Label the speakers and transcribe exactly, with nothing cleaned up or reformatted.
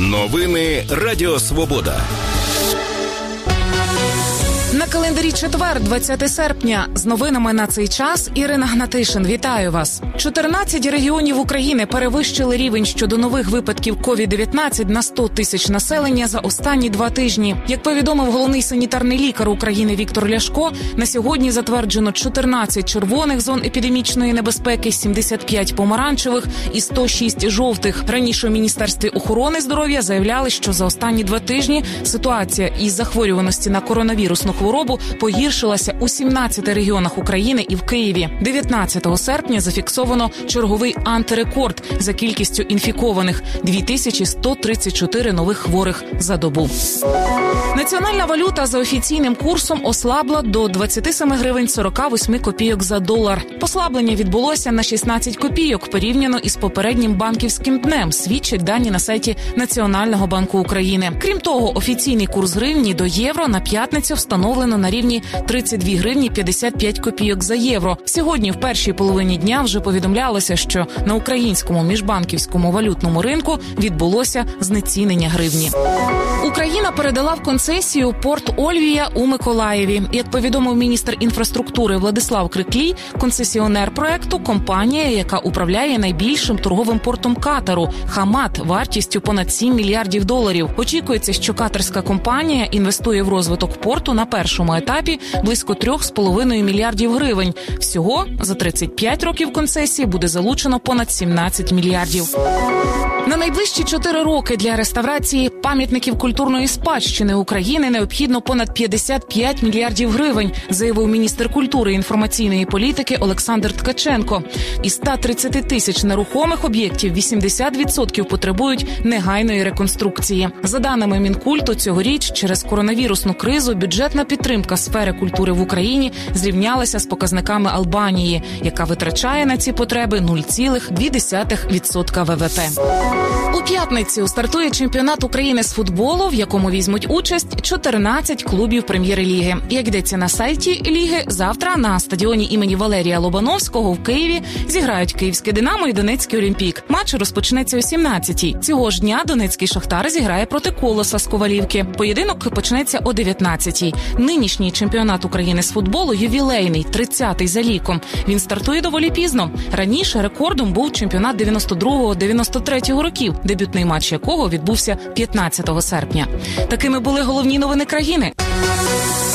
Speaker 1: Новини Радіо Свобода.
Speaker 2: На календарі четвер, двадцяте серпня. З новинами на цей час Ірина Гнатишин. Вітаю вас. чотирнадцять регіонів України перевищили рівень щодо нових випадків ковід дев'ятнадцять на сто тисяч населення за останні два тижні. Як повідомив головний санітарний лікар України Віктор Ляшко, на сьогодні затверджено чотирнадцять червоних зон епідемічної небезпеки, сімдесят п'ять помаранчевих і сто шість жовтих. Раніше у Міністерстві охорони здоров'я заявляли, що за останні два тижні ситуація із захворюваності на коронавірусну хворобу погіршилася у сімнадцяти регіонах України і в Києві. дев'ятнадцятого серпня зафіксовано черговий антирекорд за кількістю інфікованих – дві тисячі сто тридцять чотири нових хворих за добу. Національна валюта за офіційним курсом ослабла до двадцять сім гривень сорок вісім копійок за долар. Послаблення відбулося на шістнадцять копійок порівняно із попереднім банківським днем, свідчать дані на сайті Національного банку України. Крім того, офіційний курс гривні до євро на п'ятницю встановлено на рівні тридцять дві гривні п'ятдесят п'ять копійок за євро. Сьогодні в першій половині дня вже повідомлялося, що на українському міжбанківському валютному ринку відбулося знецінення гривні. Україна передала в концесію порт Ольвія у Миколаєві. Як повідомив міністр інфраструктури Владислав Криклій, концесіонер проекту – компанія, яка управляє найбільшим торговим портом Катару – Хамад, вартістю понад сім мільярдів доларів. Очікується, що катарська компанія інвестує в розвиток порту на першому етапі близько трьох з половиною мільярдів гривень. Всього за тридцять п'ять років концесії буде залучено понад сімнадцять мільярдів. На найближчі чотири роки для реставрації пам'ятників культурної спадщини України необхідно понад п'ятдесят п'ять мільярдів гривень, заявив міністр культури і інформаційної політики Олександр Ткаченко. Із ста тридцяти тисяч нерухомих об'єктів вісімдесят відсотків потребують негайної реконструкції. За даними Мінкульту, цьогоріч через коронавірусну кризу бюджетна підтримка сфери культури в Україні зрівнялася з показниками Албанії, яка витрачає на ці потреби нуль цілих дві десятих відсотка ВВП. У п'ятницю стартує чемпіонат України з футболу, в якому візьмуть участь чотирнадцять клубів прем'єр-ліги. Як йдеться на сайті ліги, завтра на стадіоні імені Валерія Лобановського в Києві зіграють Київське «Динамо» і Донецький «Олімпік». Матч розпочнеться о сімнадцятій. Цього ж дня Донецький «Шахтар» зіграє проти «Колоса» з Ковалівки. Поєдинок почнеться о дев'ятнадцятій. Нинішній чемпіонат України з футболу ювілейний, тридцятий за ліком. Він стартує доволі пізно. Раніше рекордом був чемпіонат дев'яносто другого - дев'яносто третього років, дебютний матч якого відбувся п'ятнадцятого серпня. Такими були головні новини країни.